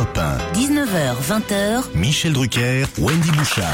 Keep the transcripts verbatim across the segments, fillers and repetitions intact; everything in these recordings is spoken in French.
Europe un. dix-neuf heures vingt heures. Michel Drucker, Wendy Bouchard.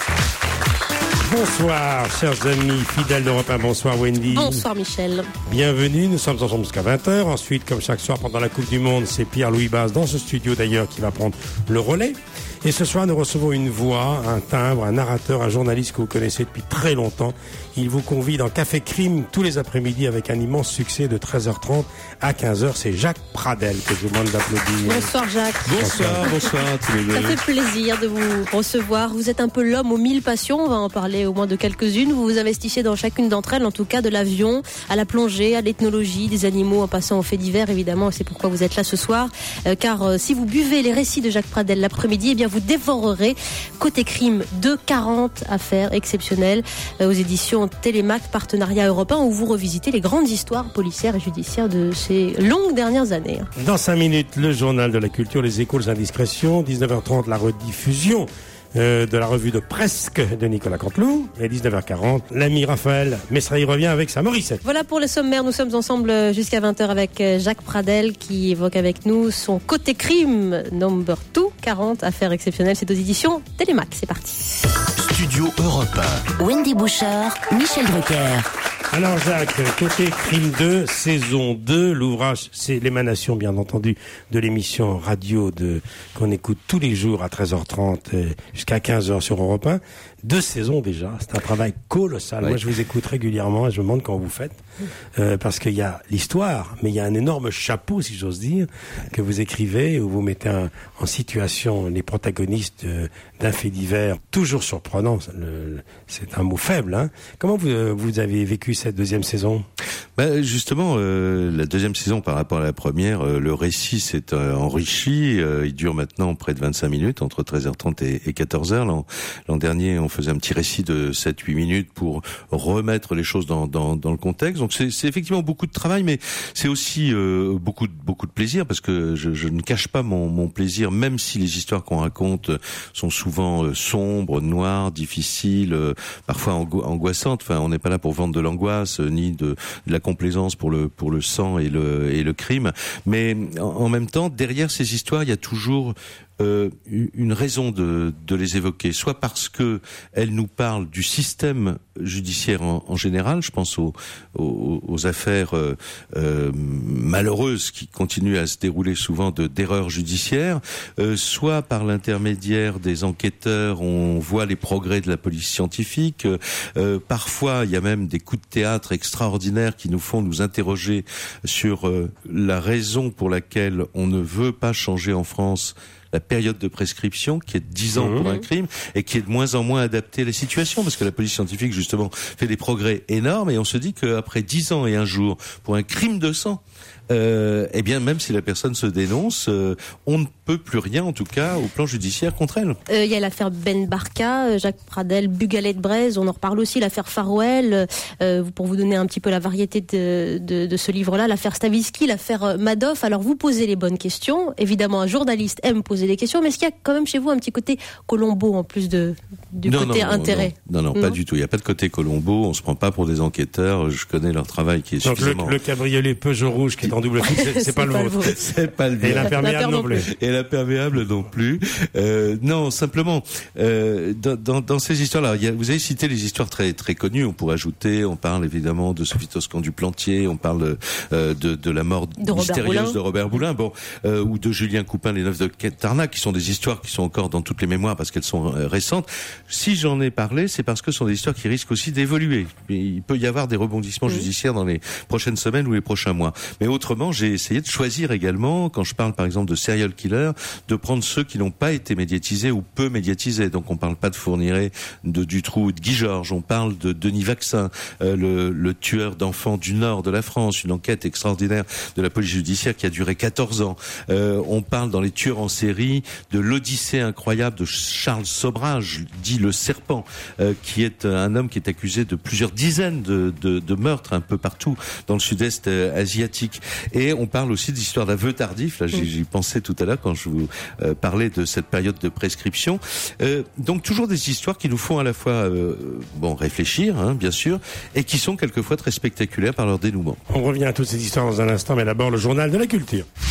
Bonsoir, chers amis fidèles d'Europe un. Bonsoir, Wendy. Bonsoir, Michel. Bienvenue, nous sommes ensemble jusqu'à vingt heures. Ensuite, comme chaque soir pendant la Coupe du Monde, c'est Pierre-Louis Baz, dans ce studio d'ailleurs, qui va prendre le relais. Et ce soir, nous recevons une voix, un timbre, un narrateur, un journaliste que vous connaissez depuis très longtemps. Il vous convie dans Café Crime tous les après-midi avec un immense succès de treize heures trente à quinze heures. C'est Jacques Pradel que je vous demande d'applaudir. Bonsoir, Jacques. Bonsoir, bonsoir à tous les deux. Ça fait plaisir de vous recevoir. Vous êtes un peu l'homme aux mille passions. On va en parler au moins de quelques-unes. Vous vous investissez dans chacune d'entre elles, en tout cas de l'avion, à la plongée, à l'ethnologie, des animaux, en passant aux faits divers, évidemment. C'est pourquoi vous êtes là ce soir. Euh, car euh, si vous buvez les récits de Jacques Pradel l'après-midi, eh bien vous dévorerez Côté Crime de quarante affaires exceptionnelles euh, aux éditions Télémac, partenariat européen, où vous revisitez les grandes histoires policières et judiciaires de ces longues dernières années. Dans cinq minutes, le journal de la culture, les échos, les indiscrétions. dix-neuf heures trente, la rediffusion euh, de la revue de Presque de Nicolas Canteloup. Et dix-neuf heures quarante, l'ami Raphaël Messray revient avec sa Morissette. Voilà pour le sommaire. Nous sommes ensemble jusqu'à vingt heures avec Jacques Pradel qui évoque avec nous son Côté Crime number deux, quarante affaires exceptionnelles. C'est aux éditions Télémac. C'est parti. Studio Europe un. Wendy Bouchard, Michel Drucker. Alors Jacques, Côté Crime deux, saison deux, l'ouvrage, c'est l'émanation bien entendu de l'émission radio de qu'on écoute tous les jours à treize heures trente jusqu'à quinze heures sur Europe un. Deux saisons déjà, c'est un travail colossal. Ouais. Moi je vous écoute régulièrement et je me demande comment vous faites, euh, parce qu'il y a l'histoire, mais il y a un énorme chapeau, si j'ose dire, que vous écrivez, où vous mettez un, en situation les protagonistes euh, d'un fait divers, toujours surprenant, le, le, c'est un mot faible. Hein. Comment vous, euh, vous avez vécu cette deuxième saison ? Bah, justement, euh, la deuxième saison par rapport à la première, euh, le récit s'est euh, enrichi. Euh, il dure maintenant près de vingt-cinq minutes, entre treize heures trente et, et quatorze heures. L'an, l'an dernier, on faisait un petit récit de sept huit minutes pour remettre les choses dans, dans, dans le contexte. Donc c'est, c'est effectivement beaucoup de travail, mais c'est aussi euh, beaucoup, de, beaucoup de plaisir, parce que je, je ne cache pas mon, mon plaisir, même si les histoires qu'on raconte sont souvent euh, sombres, noires, difficiles, euh, parfois ango- angoissantes. Enfin, on n'est pas là pour vendre de l'angoisse, euh, ni de, de la complaisance pour le pour le sang et le et le crime, mais en, en même temps, derrière ces histoires, il y a toujours Euh, une raison de, de les évoquer, soit parce que elles nous parlent du système judiciaire en, en général, je pense aux, aux, aux affaires euh, euh, malheureuses qui continuent à se dérouler souvent de, d'erreurs judiciaires, euh, soit par l'intermédiaire des enquêteurs, on voit les progrès de la police scientifique, euh, parfois il y a même des coups de théâtre extraordinaires qui nous font nous interroger sur euh, la raison pour laquelle on ne veut pas changer en France la période de prescription, qui est de dix ans mmh. pour un crime, et qui est de moins en moins adaptée à la situation, parce que la police scientifique, justement, fait des progrès énormes, et on se dit qu'après dix ans et un jour, pour un crime de sang, euh, eh bien, même si la personne se dénonce, euh, on ne peut plus rien, en tout cas, au plan judiciaire contre elle. Il euh, y a l'affaire Ben Barka, Jacques Pradel, Bugalet de Braise, on en reparle aussi, l'affaire Farouel, euh, pour vous donner un petit peu la variété de, de, de ce livre-là, l'affaire Stavisky, l'affaire Madoff. Alors, vous posez les bonnes questions. Évidemment, un journaliste aime poser des questions, mais est-ce qu'il y a quand même chez vous un petit côté Colombo, en plus de, du non, côté non, intérêt ? Non, non, non, non, pas du tout. Il n'y a pas de côté Colombo, on se prend pas pour des enquêteurs, je connais leur travail qui est Donc suffisamment... Donc le, le cabriolet Peugeot rouge qui est en double fil, c'est, c'est, c'est pas, pas le vôtre. C'est pas le vôtre. Et l'imperméable non plus. Et l'imperméable non plus. Euh, non, simplement, euh, dans, dans, dans ces histoires-là, il y a, vous avez cité les histoires très très connues, on pourrait ajouter, on parle évidemment de Sophie Toscan du Plantier, on parle euh, de, de la mort de mystérieuse Robert de Robert Boulin, bon, euh, ou de Julien Coupin, les Neufs de Tarnac, qui sont des histoires qui sont encore dans toutes les mémoires parce qu'elles sont euh, récentes. Si j'en ai parlé, c'est parce que ce sont des histoires qui risquent aussi d'évoluer. Il peut y avoir des rebondissements mmh. judiciaires dans les prochaines semaines ou les prochains mois. Mais autrement, j'ai essayé de choisir également, quand je parle par exemple de serial killer, de prendre ceux qui n'ont pas été médiatisés ou peu médiatisés. Donc on parle pas de Fourniret, de Dutroux, de Guy Georges, on parle de Denis Vaccin, euh, le, le tueur d'enfants du nord de la France, une enquête extraordinaire de la police judiciaire qui a duré quatorze ans. Euh, on parle dans les tueurs en série de l'Odyssée incroyable de Charles Sobrage, dit le Serpent, euh, qui est un homme qui est accusé de plusieurs dizaines de, de, de meurtres un peu partout dans le sud-est euh, asiatique. Et on parle aussi d'histoires d'aveux tardifs. Là, j'y, j'y pensais tout à l'heure quand je vous euh, parlais de cette période de prescription. Euh, donc toujours des histoires qui nous font à la fois euh, bon réfléchir, hein, bien sûr, et qui sont quelquefois très spectaculaires par leur dénouement. On revient à toutes ces histoires dans un instant, mais d'abord le journal de la culture.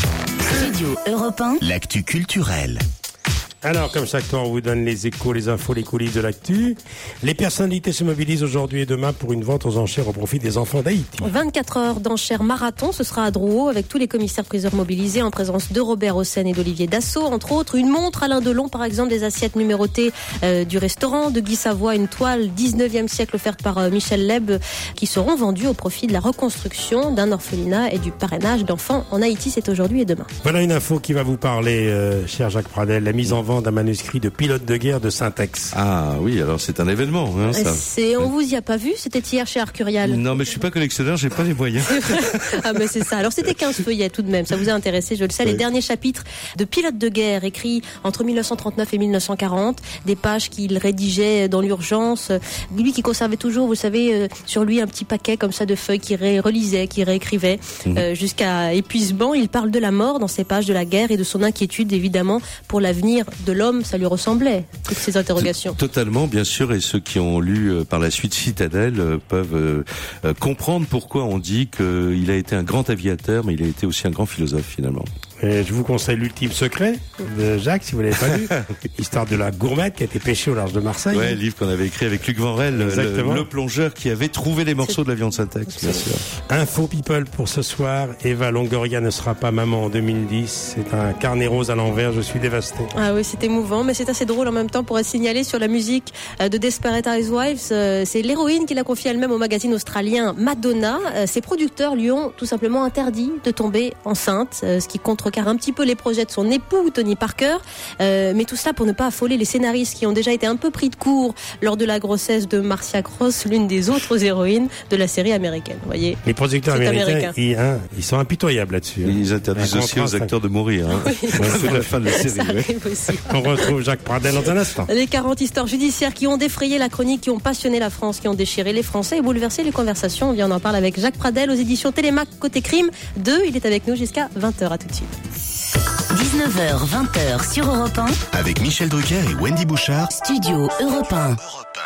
Studio Europe un. L'actu culturelle. Alors, comme chaque temps, on vous donne les échos, les infos, les coulisses de l'actu. Les personnalités se mobilisent aujourd'hui et demain pour une vente aux enchères au profit des enfants d'Haïti. vingt-quatre heures d'enchères marathon, ce sera à Drouot avec tous les commissaires-priseurs mobilisés en présence de Robert Hossein et d'Olivier Dassault. Entre autres, une montre Alain Delon, par exemple, des assiettes numérotées euh, du restaurant, de Guy Savoie, une toile dix-neuvième siècle offerte par euh, Michel Leb, qui seront vendues au profit de la reconstruction d'un orphelinat et du parrainage d'enfants en Haïti. C'est aujourd'hui et demain. Voilà une info qui va vous parler, euh, cher Jacques Pradel, la mise en vente d'un manuscrit de pilote de guerre de Saint-Ex. Ah oui, alors c'est un événement, hein, ça. C'est, on vous y a pas vu, c'était hier chez Arcurial. Non, mais je suis pas collectionneur, j'ai pas les moyens. Ah mais c'est ça. Alors c'était quinze feuillets tout de même, ça vous a intéressé, je le sais. Oui. Les derniers chapitres de pilote de guerre écrits entre mille neuf cent trente-neuf et mille neuf cent quarante, des pages qu'il rédigeait dans l'urgence. Lui qui conservait toujours, vous savez, euh, sur lui un petit paquet comme ça de feuilles qu'il ré- relisait, qu'il réécrivait mmh. euh, jusqu'à épuisement. Il parle de la mort dans ces pages, de la guerre et de son inquiétude évidemment pour l'avenir de l'homme. Ça lui ressemblait, toutes ces interrogations. Totalement, bien sûr, et ceux qui ont lu euh, par la suite Citadelle euh, peuvent euh, euh, comprendre pourquoi on dit qu'il a été un grand aviateur, mais il a été aussi un grand philosophe finalement. Et je vous conseille l'ultime secret de Jacques, si vous l'avez pas lu. Histoire de la gourmette qui a été pêchée au large de Marseille. Ouais, livre qu'on avait écrit avec Luc Vanrel, le, le plongeur qui avait trouvé les morceaux de l'avion de Saint-Ex, bien sûr. Info people pour ce soir. Eva Longoria ne sera pas maman en deux mille dix. C'est un carnet rose à l'envers. Je suis dévasté. Ah oui, c'est émouvant, mais c'est assez drôle en même temps pour être signalé sur la musique de Desperate Housewives. C'est l'héroïne qui l'a confiée elle-même au magazine australien Madonna. Ses producteurs lui ont tout simplement interdit de tomber enceinte, ce qui contrecarre un petit peu les projets de son époux, Tony Parker. Euh, mais tout cela pour ne pas affoler les scénaristes qui ont déjà été un peu pris de court lors de la grossesse de Marcia Cross, l'une des autres héroïnes de la série américaine. Vous voyez, les producteurs américains, américain. ils, hein, ils sont impitoyables là-dessus. Hein. Ils interdisent un aussi aux acteurs de mourir. Hein. Oui. C'est la fin de la série. Oui. On retrouve Jacques Pradel dans un instant. Les quarante histoires judiciaires qui ont défrayé la chronique, qui ont passionné la France, qui ont déchiré les Français et bouleversé les conversations. On en parle avec Jacques Pradel aux éditions Télémac Côté Crime deux. Il est avec nous jusqu'à vingt heures. À tout de suite. dix-neuf heures vingt heures sur Europe un. Avec Michel Drucker et Wendy Bouchard. Studio Europe un.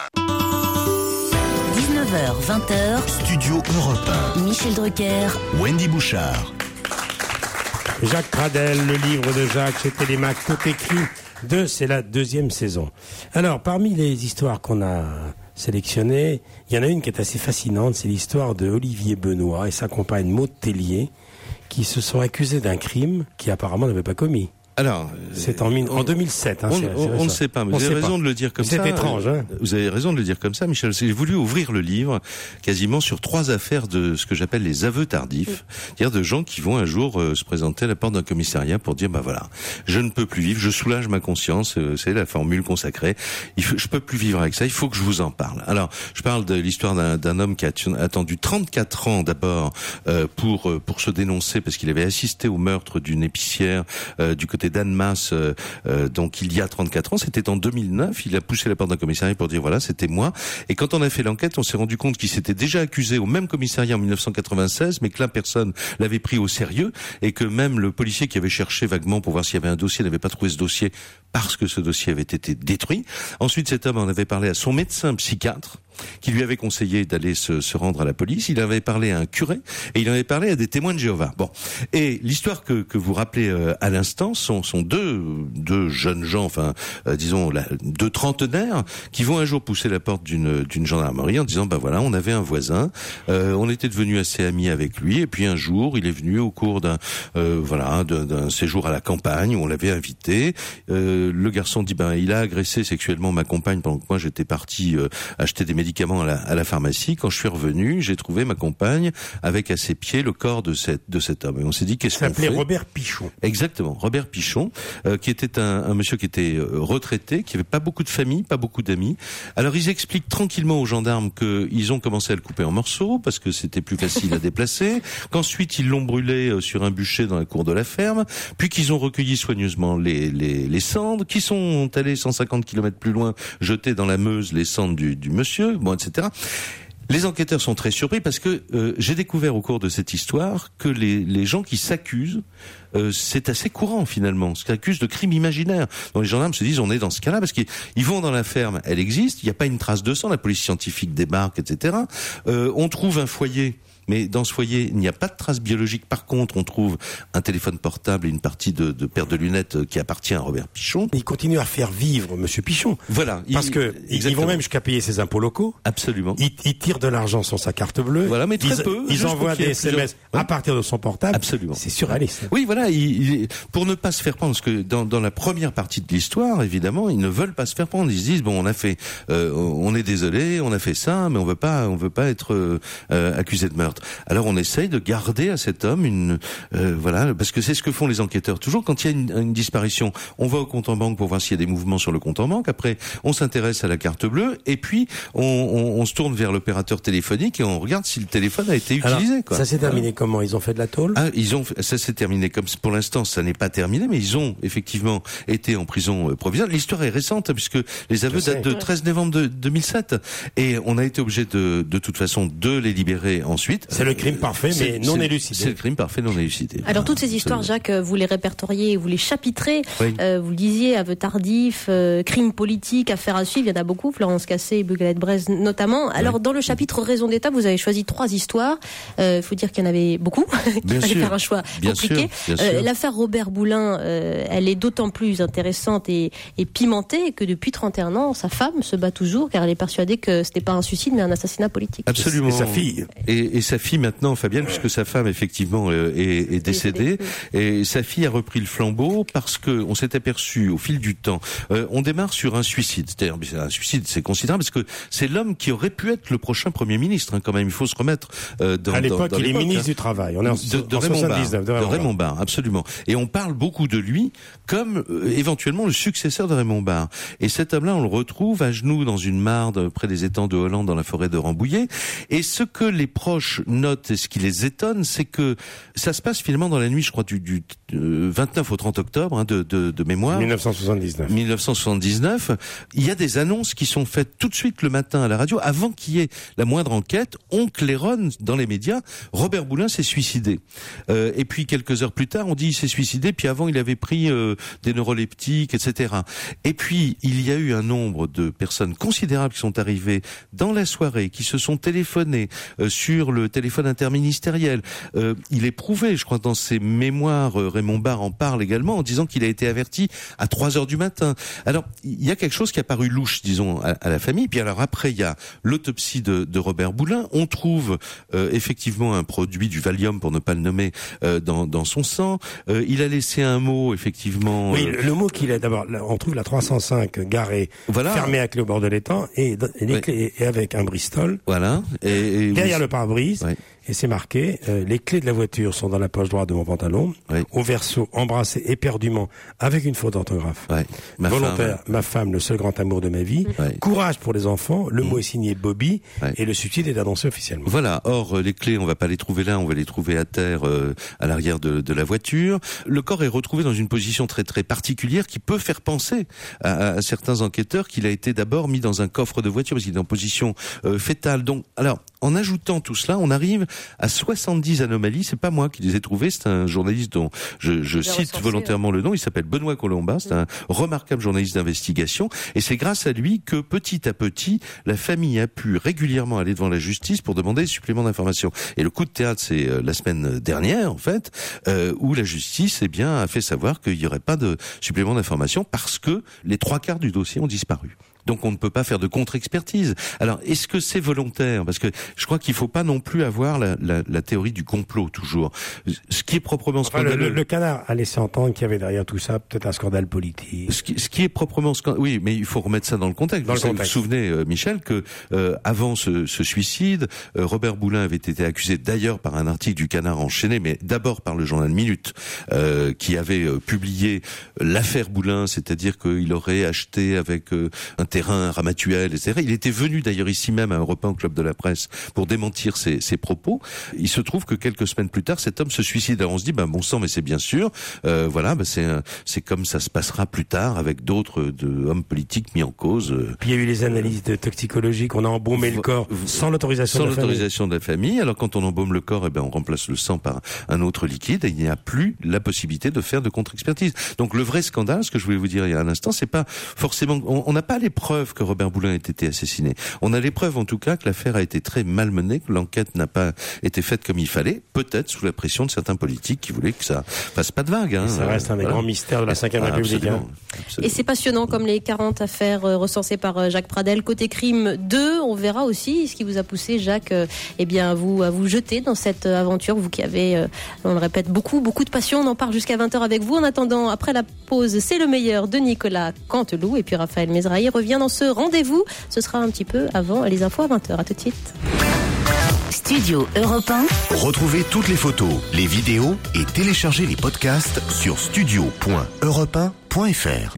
dix-neuf heures vingt heures. Studio Europe un. Michel Drucker. Wendy Bouchard. Jacques Pradel, le livre de Jacques chez Télémac Côté Crime deux, c'est la deuxième saison. Alors, parmi les histoires qu'on a sélectionnées, il y en a une qui est assez fascinante, c'est l'histoire de Olivier Benoît et sa compagne Maud Tellier, qui se sont accusés d'un crime qui apparemment n'avait pas commis. Alors, c'est en, en deux mille sept. Hein, on, c'est, on, c'est on ne sait pas, mais vous avez raison pas. de le dire comme c'est ça. C'est étrange. Hein. Vous avez raison de le dire comme ça, Michel. J'ai voulu ouvrir le livre quasiment sur trois affaires de ce que j'appelle les aveux tardifs, c'est-à-dire de gens qui vont un jour euh, se présenter à la porte d'un commissariat pour dire bah voilà, je ne peux plus vivre, je soulage ma conscience, euh, c'est la formule consacrée. Il faut, je peux plus vivre avec ça. Il faut que je vous en parle. Alors, je parle de l'histoire d'un, d'un homme qui a attendu trente-quatre ans d'abord euh, pour euh, pour se dénoncer parce qu'il avait assisté au meurtre d'une épicière euh, du côté d'Annemasse. Euh, Euh, donc il y a trente-quatre ans, c'était en deux mille neuf, il a poussé la porte d'un commissariat pour dire voilà, c'était moi. Et quand on a fait l'enquête, on s'est rendu compte qu'il s'était déjà accusé au même commissariat en mille neuf cent quatre-vingt-seize, mais que la personne l'avait pris au sérieux et que même le policier qui avait cherché vaguement pour voir s'il y avait un dossier n'avait pas trouvé ce dossier parce que ce dossier avait été détruit. Ensuite, cet homme en avait parlé à son médecin psychiatre qui lui avait conseillé d'aller se, se rendre à la police. Il avait parlé à un curé et il avait parlé à des témoins de Jéhovah. Bon, et l'histoire que, que vous rappelez euh, à l'instant sont, sont deux, deux jeunes gens, enfin euh, disons la, deux trentenaires, qui vont un jour pousser la porte d'une, d'une gendarmerie en disant bah voilà, on avait un voisin, euh, on était devenus assez amis avec lui, et puis un jour il est venu au cours d'un euh, voilà d'un, d'un séjour à la campagne où on l'avait invité. Euh, le garçon dit ben il a agressé sexuellement ma compagne pendant que moi j'étais parti euh, acheter des médicaments à la, à la pharmacie. Quand je suis revenu, j'ai trouvé ma compagne avec à ses pieds le corps de cette de cet homme. Et on s'est dit qu'est-ce qu'on fait ? Il s'appelait Robert Pichon. Exactement, Robert Pichon, euh, qui était un, un monsieur qui était euh, retraité, qui avait pas beaucoup de famille, pas beaucoup d'amis. Alors ils expliquent tranquillement aux gendarmes qu'ils ont commencé à le couper en morceaux parce que c'était plus facile à déplacer, qu'ensuite ils l'ont brûlé euh, sur un bûcher dans la cour de la ferme, puis qu'ils ont recueilli soigneusement les les, les cendres, qu'ils sont allés cent cinquante kilomètres plus loin jeter dans la Meuse les cendres du, du monsieur. Bon, et cetera. Les enquêteurs sont très surpris parce que euh, j'ai découvert au cours de cette histoire que les, les gens qui s'accusent, euh, c'est assez courant finalement, ce qu'accusent de crimes imaginaires. Donc les gendarmes se disent on est dans ce cas-là parce qu'ils ils vont dans la ferme, elle existe, il n'y a pas une trace de sang, la police scientifique débarque, et cetera. Euh, on trouve un foyer. mais dans ce foyer, il n'y a pas de traces biologiques. Par contre, on trouve un téléphone portable et une partie de, de paire de lunettes qui appartient à Robert Pichon. Il continue à faire vivre Monsieur Pichon. Voilà. Parce il, que ils vont même jusqu'à payer ses impôts locaux. Absolument. Ils, ils tirent de l'argent sur sa carte bleue. Voilà, mais très ils, peu. Ils envoient des S M S plusieurs... à partir de son portable. Absolument. C'est surréaliste. Oui, voilà. Il, il, pour ne pas se faire prendre, parce que dans, dans la première partie de l'histoire, évidemment, ils ne veulent pas se faire prendre. Ils se disent bon, on a fait, euh, on est désolé, on a fait ça, mais on veut pas, on veut pas être euh, accusé de meurtre. Alors on essaye de garder à cet homme une, euh, voilà, parce que c'est ce que font les enquêteurs. Toujours quand il y a une, une disparition, on va au compte en banque pour voir s'il y a des mouvements sur le compte en banque. Après, on s'intéresse à la carte bleue, et puis on, on, on se tourne vers l'opérateur téléphonique et on regarde si le téléphone a été utilisé. Alors, quoi. Ça s'est terminé comment? Ils ont fait de la tôle? Ah, ils ont, ça s'est terminé comme pour l'instant, ça n'est pas terminé, mais ils ont effectivement été en prison provisoire. L'histoire est récente puisque les aveux datent de treize novembre de deux mille sept, et on a été obligé de, de toute façon, de les libérer ensuite. C'est le crime parfait, mais non élucidé. C'est le crime parfait, non élucidé. Alors voilà, toutes ces histoires, absolument. Jacques, vous les répertoriez, vous les chapitrez. Oui. Euh, vous le disiez, aveux tardifs, euh, crimes politiques, affaires à suivre. Il y en a beaucoup. Florence Cassé et Bugalette Braise notamment. Alors oui. Dans le chapitre raison d'État, vous avez choisi trois histoires. Il euh, faut dire qu'il y en avait beaucoup. Il fallait faire un choix bien compliqué. Sûr, bien euh, sûr. L'affaire Robert Boulin, euh, elle est d'autant plus intéressante et, et pimentée que depuis trente et un ans, sa femme se bat toujours car elle est persuadée que ce n'est pas un suicide mais un assassinat politique. Absolument. Et sa fille. Et, et sa fille maintenant, Fabienne, puisque sa femme effectivement euh, est, est décédée, et sa fille a repris le flambeau parce que on s'est aperçu au fil du temps. Euh, on démarre sur un suicide. C'est-à-dire un suicide, c'est considérable parce que c'est l'homme qui aurait pu être le prochain Premier ministre. Hein, quand même, il faut se remettre euh, dans. À l'époque, dans, dans il est l'époque, ministre hein. du Travail. On est en, de, de en Raymond soixante-dix-neuf. Barre, De Raymond, de Raymond Barre, absolument. Et on parle beaucoup de lui comme euh, éventuellement le successeur de Raymond Barre. Et cet homme-là, on le retrouve à genoux dans une marde près des étangs de Hollande, dans la forêt de Rambouillet. Et ce que les proches notent et ce qui les étonne, c'est que ça se passe finalement dans la nuit, je crois, du, du euh, vingt-neuf au trente octobre, hein, de, de, de mémoire. mille neuf cent soixante-dix-neuf. mille neuf cent soixante-dix-neuf. Il y a des annonces qui sont faites tout de suite le matin à la radio, avant qu'il y ait la moindre enquête. On claironne dans les médias, Robert Boulin s'est suicidé. Euh, et puis quelques heures plus tard, on dit il s'est suicidé, puis avant il avait pris euh, des neuroleptiques, et cetera. Et puis il y a eu un nombre de personnes considérables qui sont arrivées dans la soirée, qui se sont téléphonées euh, sur le téléphone interministériel. Euh, il est prouvé, je crois, dans ses mémoires, euh, Raymond Barre en parle également, en disant qu'il a été averti à trois heures du matin. Alors, il y a quelque chose qui a paru louche, disons, à, à la famille. Puis alors après, il y a l'autopsie de, de Robert Boulin. On trouve euh, effectivement un produit du Valium, pour ne pas le nommer, euh, dans, dans son sang. Euh, il a laissé un mot, effectivement. Oui, euh, le, le mot qu'il a d'abord, là, on trouve la trois cent cinq garée, voilà. fermée à clé au bord de l'étang, et, et, les Ouais. clés, et avec un Bristol. Voilà. Et, et Derrière oui, le pare-brise. Ouais. Et c'est marqué, euh, les clés de la voiture sont dans la poche droite de mon pantalon, Oui. au verso, embrassé éperdument, avec une faute d'orthographe. Ouais. Ma Volontaire, femme, ma femme, le seul grand amour de ma vie. Ouais. Courage pour les enfants, le mot est signé Bobby, Ouais. et le suicide est annoncé officiellement. Voilà. Or, euh, les clés, on va pas les trouver là, on va les trouver à terre, euh, à l'arrière de, de la voiture. Le corps est retrouvé dans une position très très particulière qui peut faire penser à, à certains enquêteurs qu'il a été d'abord mis dans un coffre de voiture parce qu'il est en position euh, fétale. Donc, alors, en ajoutant tout cela, on arrive à soixante-dix anomalies. C'est pas moi qui les ai trouvées, c'est un journaliste dont je, je cite recensé, volontairement ouais. le nom. Il s'appelle Benoît Colomba. C'est un remarquable journaliste d'investigation. Et c'est grâce à lui que petit à petit, la famille a pu régulièrement aller devant la justice pour demander des suppléments d'informations. Et le coup de théâtre, c'est euh, la semaine dernière, en fait, euh, où la justice, eh bien, a fait savoir qu'il n'y aurait pas de supplément d'informations parce que les trois quarts du dossier ont disparu. Donc on ne peut pas faire de contre-expertise. Alors est-ce que c'est volontaire? Parce que je crois qu'il ne faut pas non plus avoir la, la, la théorie du complot toujours. Ce qui est proprement Enfin, scandaleux. le, le, le canard a laissé entendre qu'il y avait derrière tout ça peut-être un scandale politique. Ce qui, ce qui est proprement scandaleux. Oui, mais il faut remettre ça dans le contexte. Dans vous le vous contexte. souvenez, euh, Michel, que euh, avant ce, ce suicide, euh, Robert Boulin avait été accusé d'ailleurs par un article du Canard enchaîné, mais d'abord par le journal Minute, euh, qui avait euh, publié l'affaire Boulin, c'est-à-dire qu'il aurait acheté avec euh, un terrain à Ramatuelle, et cetera. Il était venu d'ailleurs ici même à Europe un, au Club de la Presse, pour démentir ses, ses propos. Il se trouve que quelques semaines plus tard, cet homme se suicide. Alors on se dit, ben bon sang, mais c'est bien sûr, euh, voilà, ben c'est un, c'est comme ça se passera plus tard avec d'autres de, hommes politiques mis en cause. Euh, Puis il y a eu les analyses de toxicologiques, on a embaumé le corps sans l'autorisation sans de la famille. l'autorisation de la famille. Alors quand on embaume le corps, eh ben on remplace le sang par un autre liquide et il n'y a plus la possibilité de faire de contre-expertise. Donc le vrai scandale, ce que je voulais vous dire il y a un instant, c'est pas forcément, on n'a pas les preuves que Robert Boulin ait été assassiné. On a les preuves, en tout cas, que l'affaire a été très malmenée, que l'enquête n'a pas été faite comme il fallait, peut-être sous la pression de certains politiques qui voulaient que ça fasse pas de vague. Hein. Ça reste un des voilà. grands mystères de la cinquième Ah, République. absolument, Hein. absolument. Et c'est passionnant comme les quarante affaires euh, recensées par euh, Jacques Pradel. Côté crime deux, on verra aussi ce qui vous a poussé, Jacques, euh, eh bien, à vous, à vous jeter dans cette euh, aventure. Vous qui avez, euh, on le répète, beaucoup, beaucoup de passion. On en parle jusqu'à vingt heures avec vous. En attendant, après la pause, c'est le meilleur de Nicolas Canteloup. Et puis Raphaël Mesrahi revient dans ce rendez-vous. Ce sera un petit peu avant les infos à vingt heures. À tout de suite. Studio Europe un. Retrouvez toutes les photos, les vidéos et téléchargez les podcasts sur studio point europe un point f r.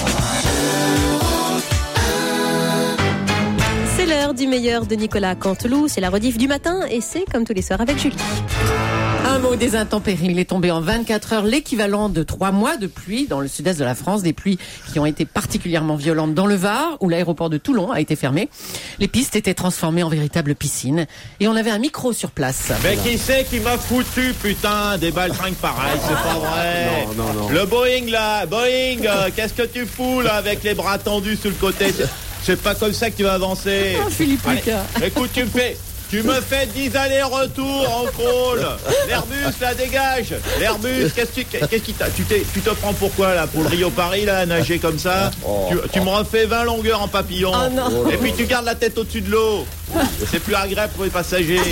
C'est l'heure du meilleur de Nicolas Canteloup. C'est la rediff du matin et c'est comme tous les soirs avec Julie. Un mot des intempéries. Il est tombé en vingt-quatre heures l'équivalent de trois mois de pluie dans le sud-est de la France. Des pluies qui ont été particulièrement violentes dans le Var, où l'aéroport de Toulon a été fermé. Les pistes étaient transformées en véritables piscines. Et on avait un micro sur place. Mais qui c'est qui m'a foutu, putain, des baltringues pareilles, c'est pas vrai. Non, non, non. Le Boeing, là, Boeing, euh, qu'est-ce que tu fous, là, avec les bras tendus sur le côté? C'est- C'est pas comme ça que tu vas avancer. Oh, Philippe Allez, Lucas. écoute, tu me fais... Tu me fais dix allers-retours en crawl. L'Airbus, là, dégage. L'Airbus, qu'est-ce que tu, qu'est-ce qui t'a, tu t'es, tu te prends pourquoi, là, pour le Rio-Paris, là, à nager comme ça? Tu, tu me refais vingt longueurs en papillon. Oh non. Et puis tu gardes la tête au-dessus de l'eau. C'est plus agréable pour les passagers.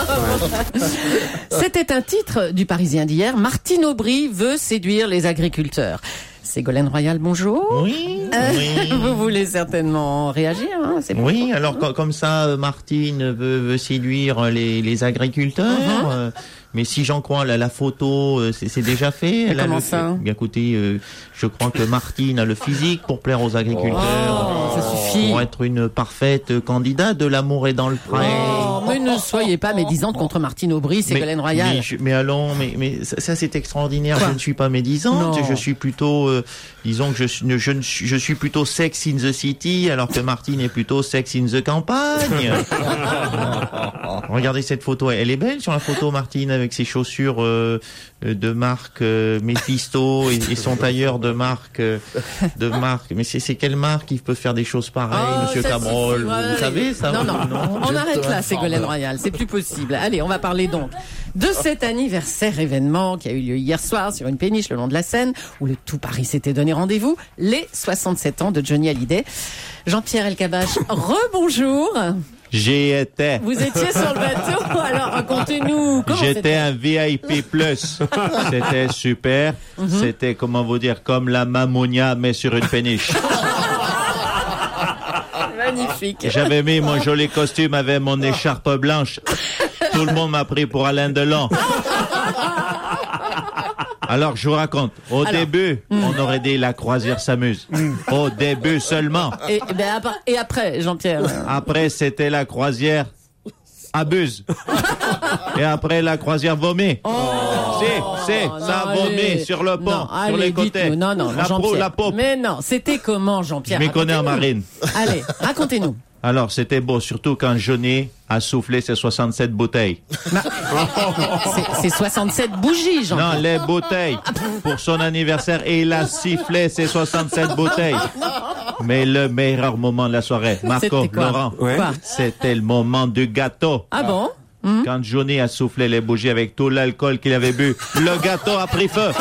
C'était un titre du Parisien d'hier. Martine Aubry veut séduire les agriculteurs. Ségolène Royal, bonjour. Oui, Euh, oui. Vous voulez certainement réagir, hein, c'est bon. Oui, alors co- comme ça, euh, Martine veut, veut séduire les, les agriculteurs. Mhm. euh, mais si j'en crois la, la photo, euh, c'est, c'est déjà fait. Elle a comment le- ça Bien écoutez, euh, je crois que Martine a le physique pour plaire aux agriculteurs. Oh, ça suffit. Pour être une parfaite candidate de l'amour est dans le pré. Oh, mais ne soyez pas médisante contre Martine Aubry, Ségolène mais, Royal. Mais, je- mais allons, mais, mais ça, ça, c'est extraordinaire. Quoi? Je ne suis pas médisante. Non. Je suis plutôt, euh, disons que je, suis- je, ne suis- je suis plutôt sex in the city, alors que Martine est plutôt sex in the campagne. Regardez cette photo. Elle est belle sur la photo, Martine, avec ses chaussures euh, de marque euh, Mephisto et, et son tailleur de marque euh, de marque. Mais c'est, c'est quelle marque qui peut faire des choses pareilles, Oh, Monsieur ça Cabrol? suffit, Vous, ouais. vous savez ça? Non, vous, non, on arrête là, Ségolène Royal, c'est plus possible. Allez, on va parler donc de cet anniversaire événement qui a eu lieu hier soir sur une péniche le long de la Seine, où le tout Paris s'était donné rendez-vous, les soixante-sept ans de Johnny Hallyday. Jean-Pierre Elkabbach, rebonjour. J'y étais. Vous étiez sur le bateau, alors racontez-nous. Comment J'étais c'était un V I P plus. C'était super. C'était, comment vous dire, comme la Mamounia, mais sur une péniche. Magnifique. J'avais mis mon joli costume avec mon écharpe blanche. Tout le monde m'a pris pour Alain Delon. Alors, je vous raconte. Au Alors, début, on aurait dit la croisière s'amuse. Au début seulement. Et, ben, après, et après, Jean-Pierre Après, c'était la croisière abuse. Et après, la croisière vomit. si, si, ça non, vomit allez. sur le pont, Non, sur allez, les côtés. dites-nous. Non, non, la, Jean-Pierre. peau, la peau. Mais non, c'était comment, Je Jean-Pierre? m'y connais en Racontez-nous. marine. Allez, racontez-nous. Alors, c'était beau, surtout quand Johnny a soufflé ses soixante-sept bouteilles. C'est- C'est soixante-sept bougies, Jean. Non, les bouteilles pour son anniversaire, et il a sifflé ses soixante-sept bouteilles. Mais le meilleur moment de la soirée, Marco, C'était quoi? Laurent, Ouais. Quoi? c'était le moment du gâteau. Ah bon? Quand Johnny a soufflé les bougies avec tout l'alcool qu'il avait bu, le gâteau a pris feu.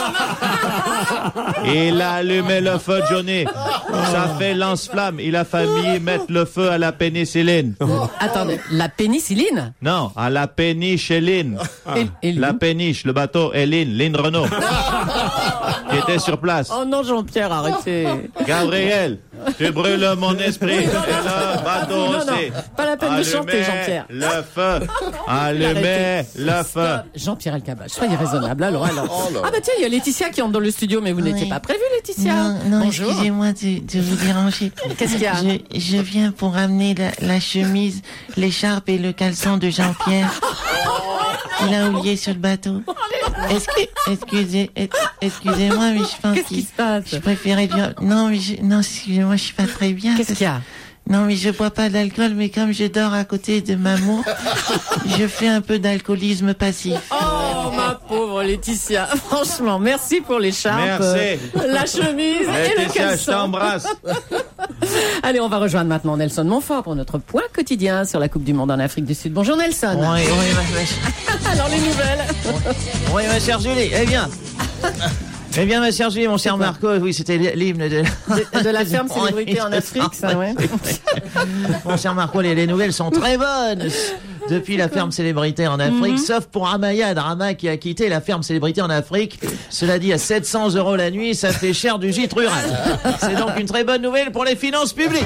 Il a allumé le feu, Johnny. Ça fait lance-flamme. Il a failli mettre le feu à la pénicilline. Attendez, la pénicilline? Non, à la pénicheline. Et- et lui? La péniche, le bateau, et Lynn, Lynn Renault, qui était sur place. Oh non, Jean-Pierre, arrêtez. Gabriel, tu brûles mon esprit. Et le bateau Non, non, aussi. pas la peine de Allumez chanter, Jean-Pierre. le feu. Allumez Arrêtez. le feu. Stop. Jean-Pierre Elkabbach, soyez raisonnable. Alors, alors. Ah bah tiens, il y a Laetitia qui entre dans le studio, mais vous n'étiez Oui. pas prévue, Laetitia. Non, non, Bonjour. excusez-moi de, de vous déranger. Qu'est-ce qu'il y a? je, je viens pour ramener la, la chemise, l'écharpe et le caleçon de Jean-Pierre. Il a oublié sur le bateau. Est-ce que, excusez, excusez-moi, mais je pense Qu'est-ce qui qu'il, se passe? je préférais bien, non, mais je, non, excusez-moi, je suis pas très bien. Qu'est-ce qu'il y a? Non, mais je bois pas d'alcool, mais comme je dors à côté de Mamour, je fais un peu d'alcoolisme passif. Oh, ma pauvre Laetitia. Franchement, merci pour l'écharpe, Merci. euh, la chemise et le Laetitia, je caleçon. t'embrasse. Allez, on va rejoindre maintenant Nelson Montfort pour notre point quotidien sur la Coupe du Monde en Afrique du Sud. Bonjour Nelson. Oui, oui, ma, ma... Alors les nouvelles. Oui, ma chère Julie, eh bien. Eh bien, ma chère Julie, mon cher Marco, oui, c'était l'hymne de... De, de la ferme célébrité en Afrique, ça, ouais. Mon cher Marco, les, les nouvelles sont très bonnes depuis la ferme célébrité en Afrique, mm-hmm. sauf pour Amaya Drama qui a quitté la ferme célébrité en Afrique. Cela dit, à sept cents euros la nuit, ça fait cher du gîte rural. C'est donc une très bonne nouvelle pour les finances publiques.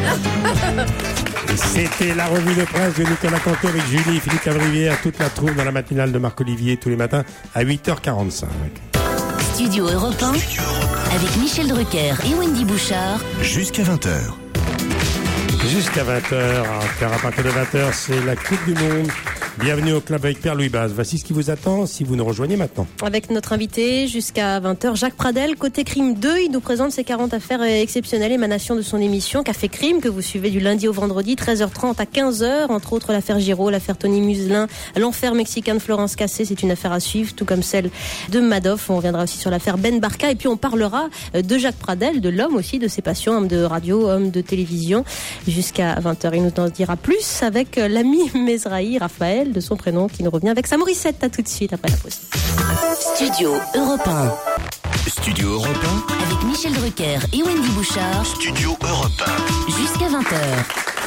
C'était la revue de presse de Nicolas Canteau avec Julie, Philippe Cavrivière, toute la troupe dans la matinale de Marc Olivier tous les matins à huit heures quarante-cinq. Studio Europe un, avec Michel Drucker et Wendy Bouchard. Jusqu'à vingt heures. Jusqu'à vingt heures, car à partir de vingt heures, c'est la Coupe du Monde. Bienvenue au club avec Pierre-Louis Baz. Voici ce qui vous attend si vous nous rejoignez maintenant. Avec notre invité jusqu'à vingt heures, Jacques Pradel, côté crime deux, il nous présente ses quarante affaires exceptionnelles, émanation de son émission Café Crime, que vous suivez du lundi au vendredi, treize heures trente à quinze heures, entre autres l'affaire Giraud, l'affaire Tony Muselin, l'enfer mexicain de Florence Cassé, c'est une affaire à suivre, tout comme celle de Madoff. On reviendra aussi sur l'affaire Ben Barka, et puis on parlera de Jacques Pradel, de l'homme aussi, de ses passions, homme de radio, homme de télévision, jusqu'à vingt heures. Il nous en dira plus avec l'ami Mesrahi, Raphaël, de son prénom, qui nous revient avec sa Morissette. À tout de suite après la pause. Studio Europe un. Studio Europe un. Avec Michel Drucker et Wendy Bouchard. Studio Europe un. Jusqu'à vingt heures.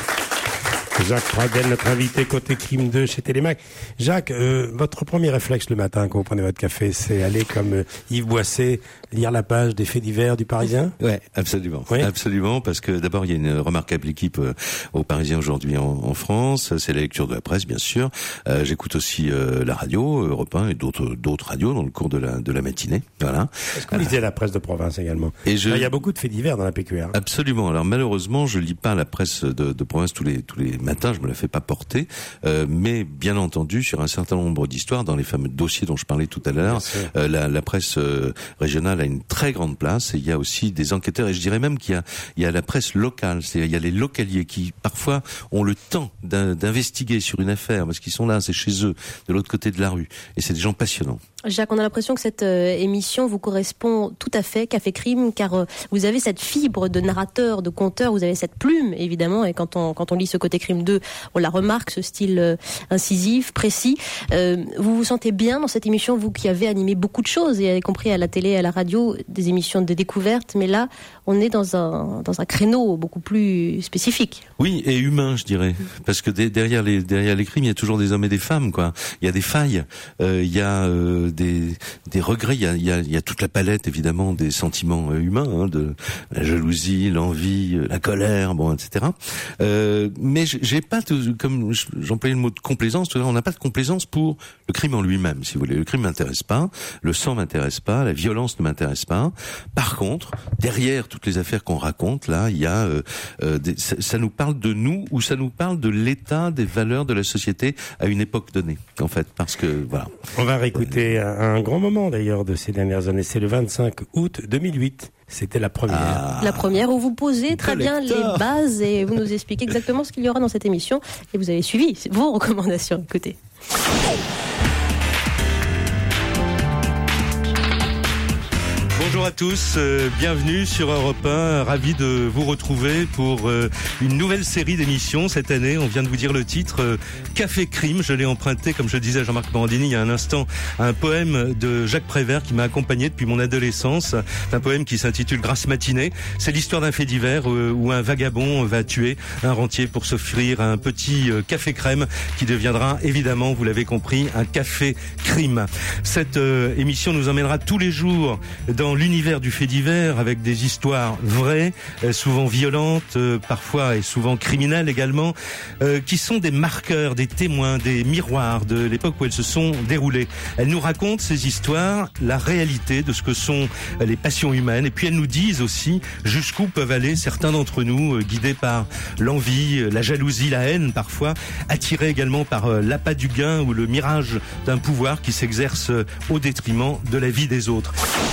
Jacques Pradel, notre invité côté crime deux chez Télémac. Jacques, euh, votre premier réflexe le matin quand vous prenez votre café, c'est aller comme euh, Yves Boisset, lire la page des faits divers du Parisien? Ouais, absolument. Oui. Absolument, parce que d'abord, il y a une remarquable équipe euh, au Parisien aujourd'hui en, en France. C'est la lecture de la presse, bien sûr. Euh, j'écoute aussi euh, la radio, Europe un et d'autres d'autres radios dans le cours de la de la matinée. Voilà. Est-ce que vous lisez la presse de province également? Et je... Là, il y a beaucoup de faits divers dans la P Q R. Absolument. Alors malheureusement, je lis pas la presse de, de province tous les tous les matins. Je me la fais pas porter, euh, mais bien entendu sur un certain nombre d'histoires dans les fameux dossiers dont je parlais tout à l'heure. Euh, la, la presse euh, régionale a une très grande place et il y a aussi des enquêteurs et je dirais même qu'il y a il y a la presse locale, c'est il y a les localiers qui parfois ont le temps d'in, d'investiguer sur une affaire parce qu'ils sont là, c'est chez eux, de l'autre côté de la rue et c'est des gens passionnants. Jacques, on a l'impression que cette euh, émission vous correspond tout à fait, Café Crime, car euh, vous avez cette fibre de narrateur, de conteur, vous avez cette plume, évidemment, et quand on quand on lit ce côté crime deux, on la remarque, ce style euh, incisif, précis. Euh, vous vous sentez bien dans cette émission, vous qui avez animé beaucoup de choses, et y compris à la télé, à la radio, des émissions de découverte, mais là, on est dans un dans un créneau beaucoup plus spécifique. Oui, et humain, je dirais, parce que derrière les derrière les crimes, il y a toujours des hommes et des femmes, quoi. Il y a des failles, euh, il y a euh, des des regrets, il y a il y a, il y a toute la palette évidemment des sentiments humains, hein, de la jalousie, l'envie, la colère, bon, et cetera. Euh, mais j'ai pas de, comme j'employais le mot de complaisance, on n'a pas de complaisance pour le crime en lui-même, si vous voulez. Le crime m'intéresse pas, le sang m'intéresse pas, la violence ne m'intéresse pas. Par contre, derrière toutes les affaires qu'on raconte, là, il y a euh, euh, des, ça, ça nous parle de nous ou ça nous parle de l'état des valeurs de la société à une époque donnée, en fait, parce que voilà. On va réécouter euh, un grand moment d'ailleurs de ces dernières années. C'est le vingt-cinq août deux mille huit. C'était la première. Ah, la première où vous posez très bien les bases et vous nous expliquez exactement ce qu'il y aura dans cette émission. Et vous avez suivi vos recommandations. Écoutez. Bonjour à tous, euh, bienvenue sur Europe un, ravi de vous retrouver pour euh, une nouvelle série d'émissions cette année. On vient de vous dire le titre, euh, Café Crime. Je l'ai emprunté, comme je le disais à Jean-Marc Morandini il y a un instant, à un poème de Jacques Prévert qui m'a accompagné depuis mon adolescence. C'est un poème qui s'intitule Grasse matinée. C'est l'histoire d'un fait divers euh, où un vagabond va tuer un rentier pour s'offrir un petit euh, café crème qui deviendra évidemment, vous l'avez compris, un café crime. Cette euh, émission nous emmènera tous les jours dans l'univers du fait divers avec des histoires vraies, euh, souvent violentes, euh, parfois et souvent criminelles également, euh, qui sont des marqueurs, des témoins, des miroirs de l'époque où elles se sont déroulées. Elles nous racontent ces histoires, la réalité de ce que sont les passions humaines, et puis elles nous disent aussi jusqu'où peuvent aller certains d'entre nous, euh, guidés par l'envie, la jalousie, la haine parfois, attirés également par euh, l'appât du gain ou le mirage d'un pouvoir qui s'exerce euh, au détriment de la vie des autres.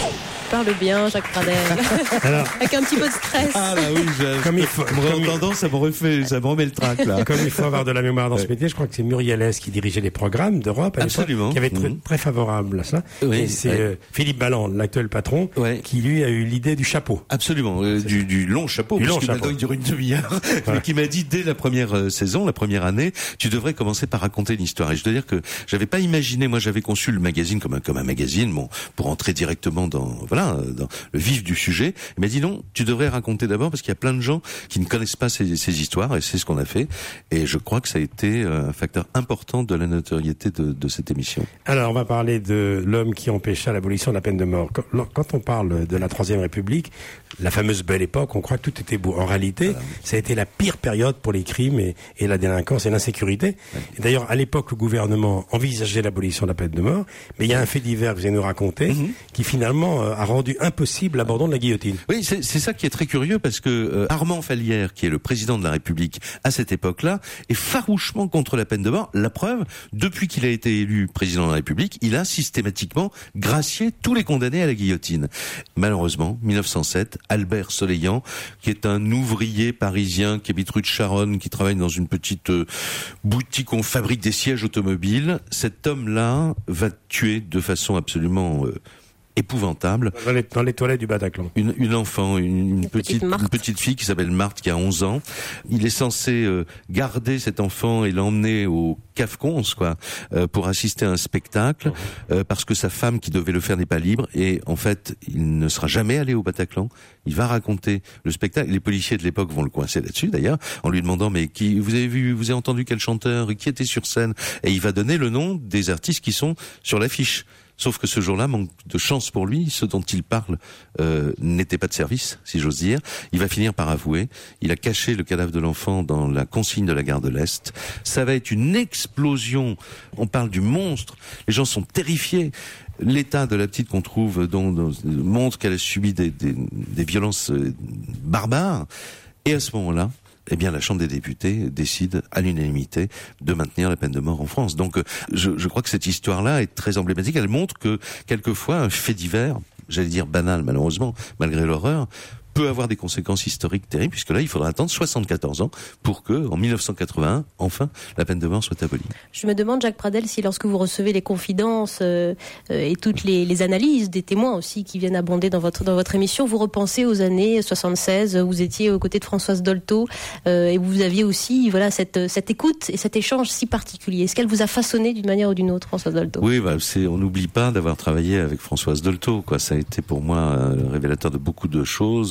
parle bien, Jacques Pradel. Alors, avec un petit peu de stress. Ah là oui, je, comme il faut, comme tendance, ça me refait, ça me remet le trac là. Comme il faut avoir de la mémoire dans ouais. ce métier, je crois que c'est Muriel S qui dirigeait les programmes d'Europe à Absolument. qui avait très, mmh. très favorable à ça. Oui, et c'est ouais. euh, Philippe Balland, l'actuel patron, ouais. qui lui a eu l'idée du chapeau. Absolument, euh, du, du long chapeau, du parce long que chapeau. maintenant il dure une demi-heure, ouais. qui m'a dit dès la première euh, saison, la première année, tu devrais commencer par raconter une histoire. Et je dois dire que j'avais pas imaginé, moi j'avais conçu le magazine comme un comme un magazine, bon, pour entrer directement dans voilà dans le vif du sujet. Il m'a dit non, tu devrais raconter d'abord parce qu'il y a plein de gens qui ne connaissent pas ces, ces histoires, et c'est ce qu'on a fait. Et je crois que ça a été un facteur important de la notoriété de, de cette émission. Alors on va parler de l'homme qui empêcha l'abolition de la peine de mort. Quand, quand on parle de la Troisième République, la fameuse belle époque, on croit que tout était beau. En réalité, voilà. ça a été la pire période pour les crimes et, et la délinquance et l'insécurité. Ouais. Et d'ailleurs, à l'époque, le gouvernement envisageait l'abolition de la peine de mort, mais il y a un fait divers que vous allez nous raconter, mm-hmm. qui finalement euh, a rendu impossible l'abandon de la guillotine. Oui, c'est, c'est ça qui est très curieux, parce que euh, Armand Fallières, qui est le président de la République à cette époque-là, est farouchement contre la peine de mort. La preuve, depuis qu'il a été élu président de la République, il a systématiquement gracié tous les condamnés à la guillotine. Malheureusement, mille neuf cent sept, Albert Soleillant, qui est un ouvrier parisien qui habite rue de Charonne, qui travaille dans une petite euh, boutique où on fabrique des sièges automobiles, cet homme-là va tuer de façon absolument euh, épouvantable. Dans les, dans les toilettes du Bataclan. Une, une enfant, une, une, petite, petite une petite fille qui s'appelle Marthe, qui a onze ans. Il est censé euh, garder cet enfant et l'emmener au C A F Cons, quoi, euh, pour assister à un spectacle, euh, parce que sa femme qui devait le faire n'est pas libre. Et en fait, il ne sera jamais allé au Bataclan. Il va raconter le spectacle. Les policiers de l'époque vont le coincer là-dessus, d'ailleurs, en lui demandant, mais qui, vous avez vu, vous avez entendu quel chanteur, qui était sur scène? Et il va donner le nom des artistes qui sont sur l'affiche. Sauf que ce jour-là, manque de chance pour lui, ce dont il parle euh, n'était pas de service, si j'ose dire. Il va finir par avouer. Il a caché le cadavre de l'enfant dans la consigne de la gare de l'Est. Ça va être une explosion. On parle du monstre. Les gens sont terrifiés. L'état de la petite qu'on trouve dont, dont, montre qu'elle a subi des, des, des violences euh, barbares. Et à ce moment-là, eh bien, la Chambre des députés décide à l'unanimité de maintenir la peine de mort en France. Donc, je, je crois que cette histoire-là est très emblématique. Elle montre que, quelquefois, un fait divers, j'allais dire banal, malheureusement, malgré l'horreur, peut avoir des conséquences historiques terribles, puisque là, il faudra attendre soixante-quatorze ans pour que, en mille neuf cent quatre-vingt-un, enfin, la peine de mort soit abolie. Je me demande, Jacques Pradel, si lorsque vous recevez les confidences euh, et toutes les, les analyses des témoins aussi qui viennent abonder dans votre dans votre émission, vous repensez aux années soixante-seize, où vous étiez aux côtés de Françoise Dolto euh, et vous aviez aussi voilà cette cette écoute et cet échange si particulier. Est-ce qu'elle vous a façonné d'une manière ou d'une autre, Françoise Dolto? Oui, bah, c'est, on n'oublie pas d'avoir travaillé avec Françoise Dolto, quoi. Ça a été pour moi un révélateur de beaucoup de choses.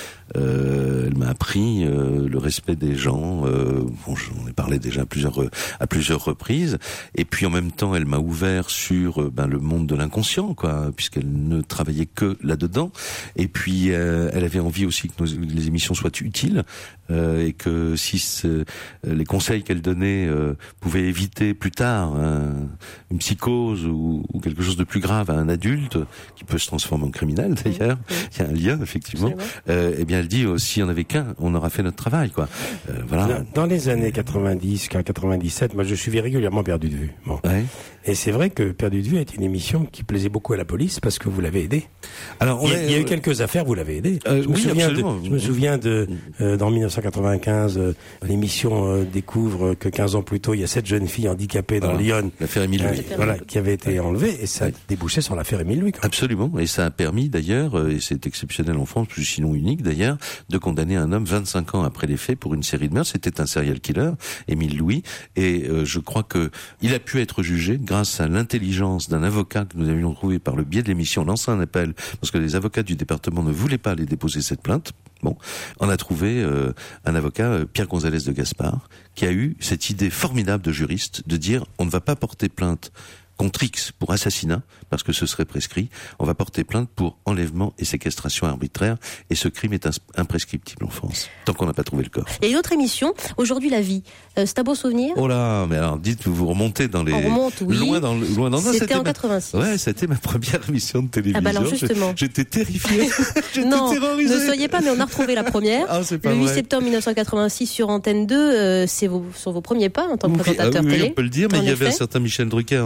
Euh, elle m'a appris euh, le respect des gens. Euh, bon, j'en ai parlé déjà à plusieurs à plusieurs reprises. Et puis en même temps, elle m'a ouvert sur euh, ben, le monde de l'inconscient, quoi, puisqu'elle ne travaillait que là-dedans. Et puis euh, elle avait envie aussi que nos, les émissions soient utiles euh, et que si ce, les conseils qu'elle donnait euh, pouvaient éviter plus tard hein, une psychose ou, ou quelque chose de plus grave à un adulte qui peut se transformer en criminel d'ailleurs. Oui, oui. Il y a un lien effectivement. Euh, eh bien, elle dit, oh, s'il n'y en avait qu'un, on aura fait notre travail, quoi. Euh, voilà. Dans les années quatre-vingt-dix, quatre-vingt-dix-sept, moi, je suivais régulièrement Perdu de vue. Bon. Ouais. Et c'est vrai que Perdu de vue est une émission qui plaisait beaucoup à la police parce que vous l'avez aidé. Alors, il y a, il y a eu quelques affaires, vous l'avez aidé. Euh, je me oui, souviens absolument. de, je me souviens de, euh, dans mille neuf cent quatre-vingt-quinze, euh, l'émission euh, découvre que quinze ans plus tôt, il y a sept jeunes filles handicapées dans voilà. Lyon. L'affaire Émile Louis. Euh, voilà, qui avait été enlevée et ça a débouché sur l'affaire Émile Louis. Absolument. Et ça a permis d'ailleurs, et c'est exceptionnel en France, sinon unique d'ailleurs, de condamner un homme vingt-cinq ans après les faits pour une série de meurtres. C'était un serial killer, Émile Louis, et euh, je crois que il a pu être jugé grâce à l'intelligence d'un avocat que nous avions trouvé par le biais de l'émission, lançant un appel parce que les avocats du département ne voulaient pas aller déposer cette plainte. Bon, on a trouvé euh, un avocat, euh, Pierre Gonzalez de Gaspard, qui a eu cette idée formidable de juriste de dire on ne va pas porter plainte contre X pour assassinat, parce que ce serait prescrit, on va porter plainte pour enlèvement et séquestration arbitraire, et ce crime est imprescriptible en France, tant qu'on n'a pas trouvé le corps. Il y a une autre émission, Aujourd'hui la vie. Euh, c'est un beau souvenir? Oh là, mais alors dites, vous remontez dans les... On remonte, oui. Loin dans le... Loin dans... C'était, c'était en ma... quatre-vingt-six. Ouais, c'était ma première émission de télévision. Ah bah alors justement. J'étais terrifié. J'étais non, terrorisé. ne soyez pas, mais on a retrouvé la première. Ah, c'est pas le huit vrai. septembre mille neuf cent quatre-vingt-six sur Antenne deux, euh, c'est vos, sur vos premiers pas en tant que oui, présentateur ah, oui, télé. Oui, on peut le dire, mais il y effet. avait un certain Michel Drucker, non? Eh ben,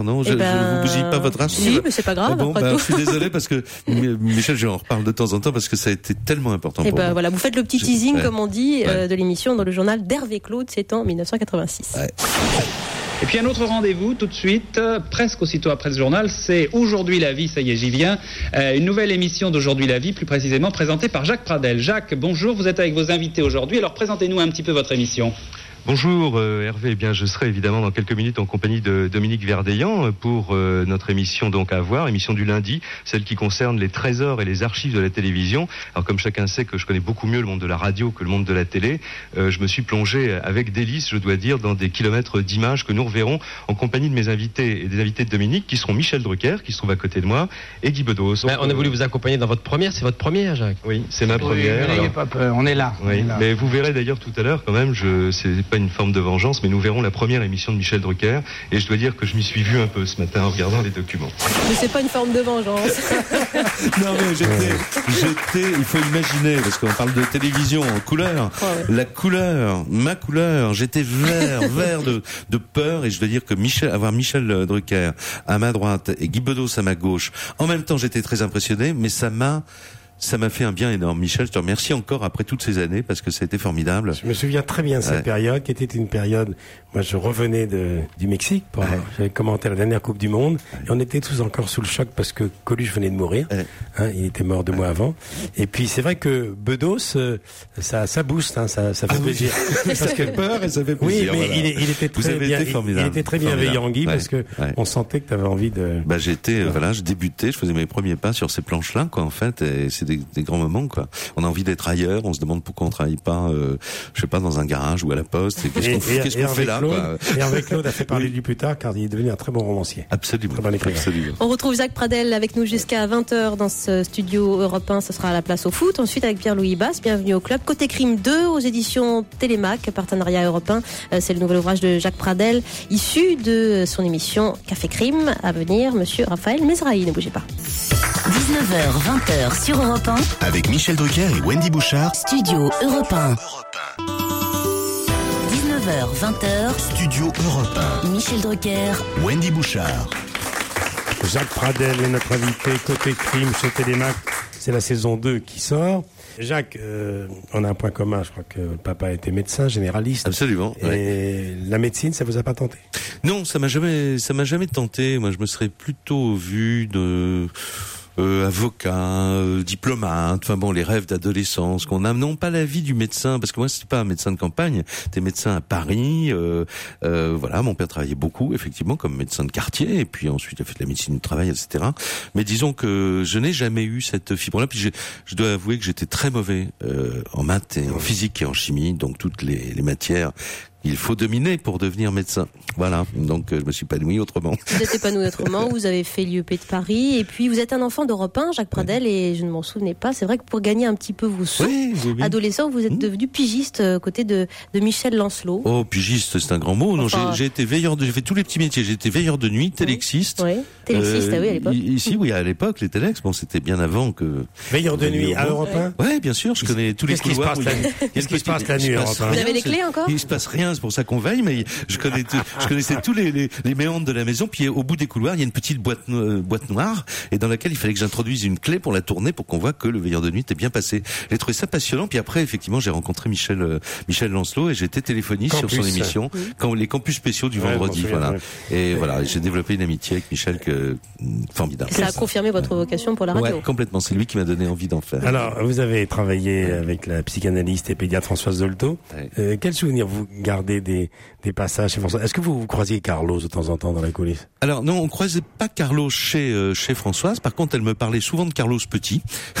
ben... je vous bousille pas votre archive. Si, mais c'est pas grave. Ah bon, après bah, tout. je suis désolé parce que Michel, je en reparle de temps en temps parce que ça a été tellement important Et pour ben moi. voilà, vous faites le petit Je- teasing, ouais. comme on dit, euh, Ouais. de l'émission dans le journal d'Hervé Claude, c'est en dix-neuf cent quatre-vingt-six. Ouais. Et puis un autre rendez-vous tout de suite, euh, presque aussitôt après ce journal, c'est Aujourd'hui la vie, ça y est, j'y viens. Euh, une nouvelle émission d'Aujourd'hui la vie, plus précisément présentée par Jacques Pradel. Jacques, bonjour, vous êtes avec vos invités aujourd'hui, alors présentez-nous un petit peu votre émission. Bonjour euh, Hervé, eh bien je serai évidemment dans quelques minutes en compagnie de Dominique Verdeillan pour euh, notre émission donc à voir, émission du lundi, celle qui concerne les trésors et les archives de la télévision. Alors comme chacun sait que je connais beaucoup mieux le monde de la radio que le monde de la télé, euh, je me suis plongé avec délice, je dois dire, dans des kilomètres d'images que nous reverrons en compagnie de mes invités et des invités de Dominique qui seront Michel Drucker, qui se trouve à côté de moi, et Guy Bedos. Ben, on a voulu vous accompagner dans votre première, c'est votre première, Jacques. Oui, c'est ma première. Oui, n'ayez alors- pas peur, on est là. on Oui, est là. mais vous verrez d'ailleurs tout à l'heure quand même, je, c'est pas une forme de vengeance, mais nous verrons la première émission de Michel Drucker, et je dois dire que je m'y suis vu un peu ce matin en regardant les documents. Mais c'est pas une forme de vengeance. Non mais j'étais, j'étais, il faut imaginer, parce qu'on parle de télévision en couleur, Oh, ouais. la couleur, ma couleur, j'étais vert, vert de, de peur, et je dois dire que Michel, avoir Michel Drucker à ma droite et Guy Bedos à ma gauche, en même temps j'étais très impressionné, mais ça m'a, ça m'a fait un bien énorme. Michel, je te remercie encore après toutes ces années, parce que ça a été formidable. Je me souviens très bien de cette Ouais. période, qui était une période. Moi, je revenais de, du Mexique. Pour, Ouais. J'avais commenté la dernière Coupe du Monde. Et on était tous encore sous le choc parce que Coluche venait de mourir. Ouais. Hein, il était mort deux mois avant. Et puis, c'est vrai que Bedos, euh, ça, ça booste, hein, ça, ça fait Ah oui. plaisir. Ça fait peur et ça fait Oui, plaisir. mais voilà. il, est- il était Vous très avez bien, été il- formidable. il était très Formidable. bienveillant, Guy, Ouais. parce que Ouais. on sentait que tu avais envie de. Bah j'étais euh, voilà, je débutais, je faisais mes premiers pas sur ces planches-là, quoi, en fait, et c'est des, des grands moments, quoi. On a envie d'être ailleurs, on se demande pourquoi on travaille pas, euh, je sais pas, dans un garage ou à la poste. Et qu'est-ce qu'on fait, qu'est-ce qu'on fait Hervé là, Claude- quoi. et Hervé Claude a fait parler de lui plus tard, car il est devenu un très bon romancier. Absolument, Très bon écrivain. absolument. On retrouve Jacques Pradel avec nous jusqu'à vingt heures dans ce studio Europe un. Ce sera à la place au foot. Ensuite, avec Pierre-Louis Basse, bienvenue au club. Côté crime deux, aux éditions Télémac, partenariat Europe un. Euh, C'est le nouvel ouvrage de Jacques Pradel, issu de son émission Café Crime. À venir, monsieur Raphaël Mesrahi. Ne bougez pas. dix-neuf heures, vingt heures sur Europe un. Avec Michel Drucker et Wendy Bouchard. Studio Europe un. dix-neuf heures, vingt heures. Studio Europe un. Michel Drucker. Wendy Bouchard. Jacques Pradel est notre invité côté crime chez Télémac. C'est la saison deux qui sort. Jacques, euh, on a un point commun. Je crois que le papa était médecin généraliste. Absolument. Et ouais. la médecine, ça vous a pas tenté? Non, ça m'a jamais, ça m'a jamais tenté. Moi, je me serais plutôt vu de euh, avocat, euh, diplomate. Enfin bon, les rêves d'adolescence qu'on a. Non, pas la vie du médecin, parce que moi, c'était pas un médecin de campagne. J'étais médecin à Paris. Euh, euh, voilà, mon père travaillait beaucoup, effectivement, comme médecin de quartier. Et puis ensuite, il a fait de la médecine du travail, et cetera. Mais disons que je n'ai jamais eu cette fibre-là. Puis je, je dois avouer que j'étais très mauvais euh, en maths et en physique et en chimie, donc toutes les, les matières il faut dominer pour devenir médecin. Voilà, donc euh, je me suis pas épanoui autrement. Vous êtes épanoui autrement, vous avez fait l'I E P de Paris, et puis vous êtes un enfant d'Europe un, Jacques Pradel, ouais. Et je ne m'en souvenais pas. C'est vrai que pour gagner un petit peu vos sous, oui, oui. adolescent, vous êtes mmh. devenu pigiste aux côtés de, de Michel Lancelot. Oh, pigiste, c'est un grand mot. Non, enfin, j'ai, j'ai été veilleur de, j'ai fait tous les petits métiers. J'ai été veilleur de nuit, téléxiste. Oui, téléxiste, euh, ah oui, à l'époque. Ici, oui, à l'époque, les téléx, bon, c'était bien avant que... Veilleur de nuit à Europe un? Ouais, bien sûr, je connais tous les couloirs. Qu'est-ce qui se passe la nuit à Europe un? Vous avez les clés encore? Il se passe rien, c'est pour ça qu'on veille, mais je connais, je connaissais tous les, les, les méandres de la maison. Puis au bout des couloirs, il y a une petite boîte, euh, boîte noire, et dans laquelle il fallait que j'introduise une clé pour la tourner, pour qu'on voit que le veilleur de nuit était bien passé. J'ai trouvé ça passionnant. Puis après, effectivement, j'ai rencontré Michel, euh, Michel Lancelot, et j'ai été téléphoniste campus. sur son émission, oui. quand les campus spéciaux du ouais, vendredi, bon, voilà. Ouais. Et voilà, j'ai développé une amitié avec Michel que formidable. Ça a confirmé votre vocation pour la radio. Ouais, complètement. C'est lui qui m'a donné envie d'en faire. Alors, vous avez travaillé avec la psychanalyste et pédiatre Françoise Dolto. Ouais. Euh, quel souvenir vous gardez des, des passages chez Françoise? Est-ce que vous, vous croisiez Carlos de temps en temps dans la coulisse? Alors non, on croisait pas Carlos chez euh, chez Françoise. Par contre, elle me parlait souvent de Carlos petit.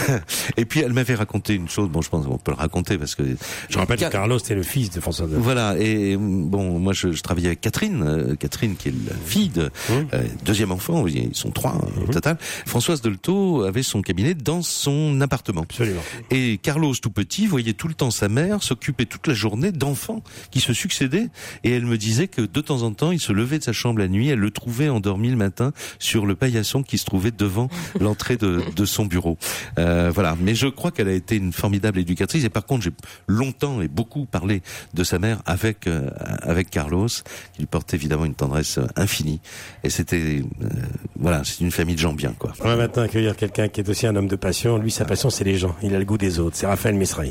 Et puis elle m'avait raconté une chose. Bon, je pense qu'on peut le raconter parce que je rappelle Car... que Carlos c'était le fils de Françoise Dolto. Voilà. Et bon, moi je, je travaillais avec Catherine, euh, Catherine qui est la fille de mmh. euh, deuxième enfant. Ils sont trois mmh. au total. Françoise Dolto avait son cabinet dans son appartement. Absolument. Et Carlos tout petit voyait tout le temps sa mère s'occuper toute la journée d'enfants qui se succédé et elle me disait que de temps en temps, il se levait de sa chambre la nuit, elle le trouvait endormi le matin sur le paillasson qui se trouvait devant l'entrée de, de son bureau. Euh, voilà. Mais je crois qu'elle a été une formidable éducatrice et par contre, j'ai longtemps et beaucoup parlé de sa mère avec euh, avec Carlos, qui lui portait évidemment une tendresse infinie et c'était euh, voilà, c'est une famille de gens bien quoi. On va maintenant accueillir quelqu'un qui est aussi un homme de passion. Lui, sa passion, c'est les gens. Il a le goût des autres. C'est Raphaël Misrahi.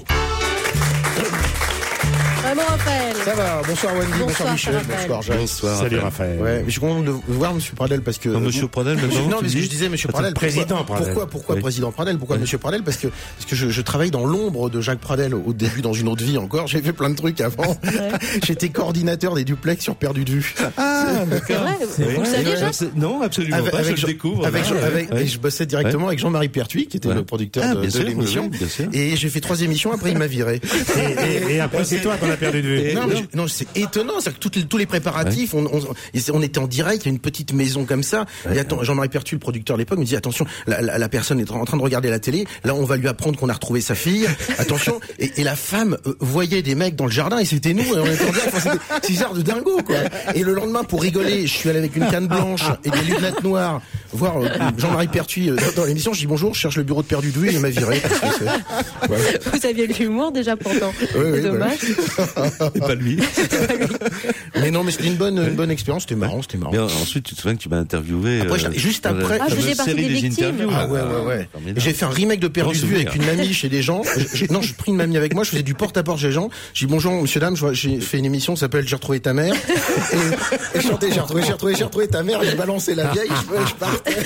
Vraiment, Raphaël. Ça va, bonsoir Wendy, bonsoir, bonsoir Michel, Raphaël. bonsoir Jacques. Bonsoir. Salut Raphaël. Ouais, mais je suis content de vous voir Monsieur Pradel parce que... Oh, Monsieur Pradel maintenant. Non, mais ce que je disais Monsieur Pradel. Président pourquoi, Pradel. Pourquoi, pourquoi oui. Président Pradel? Pourquoi oui. Monsieur Pradel? Parce que, parce que je, je travaille dans l'ombre de Jacques Pradel au début dans une autre vie encore. J'ai fait plein de trucs avant. Ouais. J'étais coordinateur des duplex sur Perdu de Vue. Ah, c'est vrai. C'est Vous le saviez déjà? Non, absolument avec, pas. Avec je Jean, le découvre. Avec, ah, avec, ouais. Et je bossais directement ouais. avec Jean-Marie Pertuis, qui était ouais. le producteur ah, de, de sûr, l'émission. Oui, oui, et j'ai fait trois émissions. Après, il m'a viré. Et, et, et après, c'est toi qu'on a perdu de vue. Non, mais je, non, c'est étonnant. C'est que toutes les, tous les préparatifs, ouais. on, on, on était en direct. Il y a une petite maison comme ça. Ouais. Et attends, Jean-Marie Pertuis, le producteur à l'époque, me dit attention, la, la, la personne est en train de regarder la télé. Là, on va lui apprendre qu'on a retrouvé sa fille. Attention. Et, et la femme euh, voyait des mecs dans le jardin et c'était nous. Et on était en direct. Enfin, c'était six heures de dingo, quoi. Et le lendemain, pour rigoler, je suis allé avec une canne blanche et des lunettes noires voir euh, Jean-Marie Pertuis euh, dans, dans l'émission. Je dis bonjour, je cherche le bureau de Perdu de Vue et il m'a viré. Parce que c'est... Voilà. Vous aviez de l'humour déjà pourtant. Oui, c'est oui, dommage. Voilà. Et pas lui. Mais non, mais c'était une bonne, une bonne expérience. C'était marrant, c'était marrant. Et ensuite, tu te souviens que tu m'as interviewé. Après, euh, juste après. Ah, je faisais partie des victimes. Ah ouais, ouais, ouais. J'ai fait un remake de Perdu de Vue avec une mamie chez des gens. J'ai, non, j'ai pris une mamie avec moi. Je faisais du porte-à-porte chez les gens. J'ai dit bonjour, monsieur, dame. J'ai fait une émission qui s'appelle J'ai retrouvé ta mère. Et, et je chantais J'ai retrouvé, j'ai retrouvé, j'ai retrouvé ta mère. Et j'ai balancé la vieille. Je, je partais.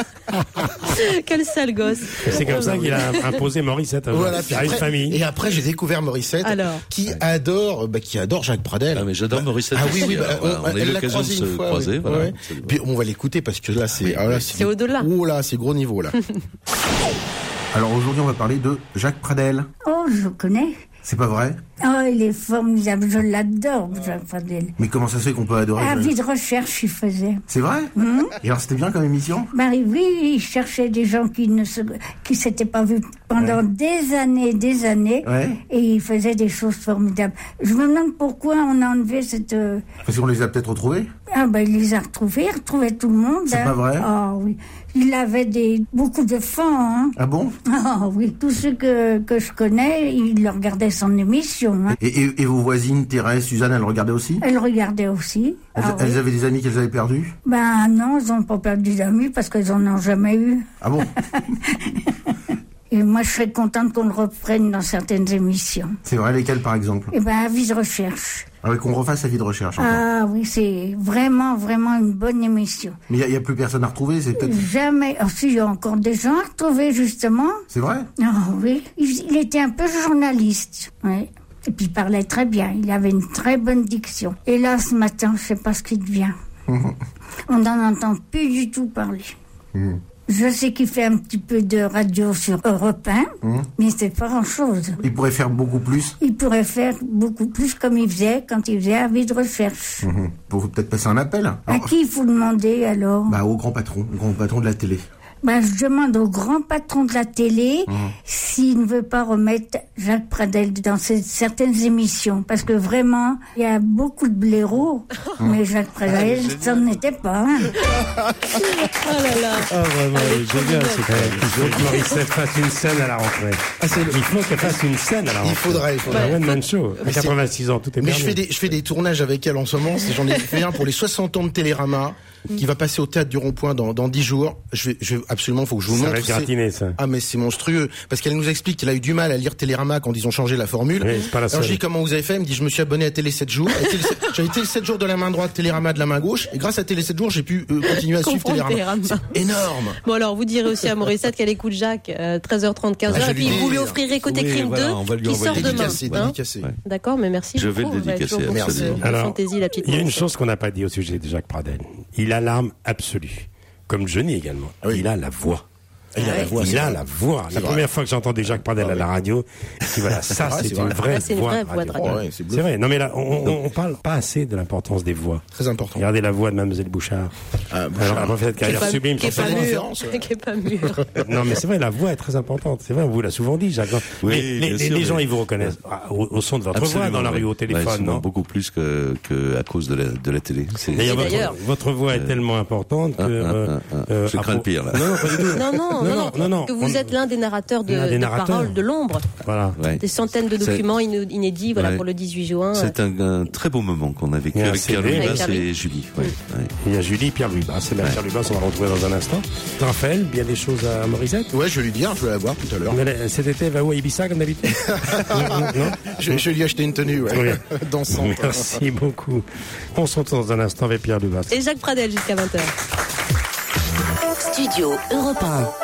Quel sale gosse. C'est comme ça qu'il a imposé Morissette. Voilà. Puis après, une famille. Et après, j'ai découvert Morissette, Alors. qui adore, bah, qui adore Jacques Pradel. Ah, mais j'adore bah, Morissette. Ah oui, oui, bah, on, on a eu l'occasion de se fois, croiser. Oui. Voilà. Ouais. Puis on va l'écouter parce que là, c'est, ah, là, c'est, c'est au-delà. Oh là, c'est gros niveau là. Alors aujourd'hui, on va parler de Jacques Pradel. Oh, je connais. C'est pas vrai? Oh, il est formidable, je l'adore, Jacques Pradel. Mais comment ça se fait qu'on peut adorer? Avis de recherche, il faisait. C'est vrai? Mmh. Et alors, c'était bien comme émission? Bah oui, il cherchait des gens qui ne se, qui s'étaient pas vus pendant ouais. des années, des années. Ouais. Et il faisait des choses formidables. Je me demande pourquoi on a enlevé cette... Parce qu'on les a peut-être retrouvés? Ah ben, il les a retrouvés, il retrouvait tout le monde. C'est hein. pas vrai? Ah oui. Il avait des, beaucoup de fans, hein. Ah bon? Ah oui. Tous ceux que, que je connais, ils regardaient son émission, hein. Et, et, et vos voisines, Thérèse, Suzanne, elles regardaient aussi? Elles regardaient aussi. Elles, ah, elles oui. avaient des amis qu'elles avaient perdus? Ben non, elles n'ont pas perdu d'amis parce qu'elles en ont jamais eu. Ah bon? Et moi, je serais contente qu'on le reprenne dans certaines émissions. C'est vrai, lesquelles par exemple? Eh ben, Avis de recherche. Ah oui, qu'on refasse Avis de recherche. Encore. Ah oui, c'est vraiment, vraiment une bonne émission. Mais il n'y a, a plus personne à retrouver, c'est peut-être... Jamais. Oh, si, il y a encore des gens à retrouver, justement. C'est vrai? Ah oui. Il, il était un peu journaliste. Oui. Et puis, il parlait très bien. Il avait une très bonne diction. Et là, ce matin, je sais pas ce qu'il devient. On n'en entend plus du tout parler. Mmh. Je sais qu'il fait un petit peu de radio sur Europe un, mmh. mais c'est pas grand-chose. Il pourrait faire beaucoup plus? Il pourrait faire beaucoup plus comme il faisait quand il faisait Avis de recherche. Mmh. Pour peut-être passer un appel. Alors, à qui il faut demander alors? Bah, au grand patron, au grand patron de la télé. Ben, je demande au grand patron de la télé mmh. s'il ne veut pas remettre Jacques Pradel dans ces, certaines émissions. Parce que vraiment, il y a beaucoup de blaireaux, mmh. mais Jacques Pradel, ça n'en était pas. Hein. Oh là là. Ah vraiment, j'aime bien. C'est quand même. Il faut que Morissette fasse une scène à la rentrée. Ah, c'est le... Il faut qu'elle fasse une scène à la rentrée. Il faudrait. Il faudrait. Un one-man show. À quatre-vingt-six ans, tout est Mais permis. je fais des, je fais des tournages avec elle en ce moment. J'en ai fait un pour les soixante ans de Télérama, qui va passer au théâtre du Rond-Point dans, dans dix jours. Je vais, je vais absolument, faut que je vous ça montre. Ça va être gratiné, ça. Ah, mais c'est monstrueux. Parce qu'elle nous explique qu'elle a eu du mal à lire Télérama quand ils ont changé la formule. Oui, c'est pas la seule. Alors, je dis, comment vous avez fait? Elle me dit, je me suis abonné à Télé sept jours. J'avais Télé sept jours de la main droite, Télérama de la main gauche. Et grâce à Télé sept jours, j'ai pu euh, continuer à suivre Télérama. Télérama. C'est énorme. Bon, alors, vous direz aussi à Morissette qu'elle écoute Jacques, euh, treize heures trente, quinze heures. Ah, et puis, vous lui offrirez Côté oui, Crime voilà, deux, qui sort demain. Hein ouais. D'accord, mais merci. Je vais beaucoup. le dédicacer. Merci. Alors, fantaisie, la petite il y a une chose qu'on n'a pas dit au sujet de Jacques Pradel. Il a l'arme absolue. Comme Johnny également. Ah oui. Il a la voix. Il a la voix. Il a la voix. La première fois que j'ai entendu Jacques Pradel à la radio, je dis voilà, ça c'est une vraie voix de radio. C'est vrai. Non mais là, on, on parle pas assez de l'importance des voix. Très important. Regardez la voix de Mademoiselle Bouchard. Ah, Bouchard. Alors, elle a fait cette carrière sublime. Qui est pas mûre. Qui est pas mûre. Non mais c'est vrai, la voix est très importante. C'est vrai, on vous l'a souvent dit, Jacques. Oui, les, les, sûr, les gens, mais... ils vous reconnaissent au, au son de votre Absolument, voix dans la rue, au téléphone, ouais, non? Beaucoup plus que, que à cause de la, de la télé. D'ailleurs, votre, votre voix est euh... tellement importante que... Euh, ah, ah, ah. Euh, Je crains le pire, là. Non, non, pas du tout. Non, non, non, non, non, non. Que vous on... êtes l'un des narrateurs de, des narrateurs. de paroles de l'ombre. Voilà. Ouais. Des centaines de documents inédits, voilà, ouais. pour le dix-huit juin. C'est un, un très beau moment qu'on a vécu avec Pierre-Louis Basse et Julie. Ouais, ouais. Il y a Julie et Pierre-Louis Basse. C'est bien Pierre-Louis Basse, on va le retrouver dans un instant. Raphaël, bien des choses à Morisette? Ouais, je vais lui dire, je vais la voir tout à l'heure. Cet été, va où à Ibiza, comme d'habitude? Non, je, je vais lui acheter une tenue, ouais. Oui. Dansante. Merci beaucoup. On se retrouve dans un instant avec Pierre-Louis Basse. Et Jacques Pradel jusqu'à vingt heures. Studio Europe un.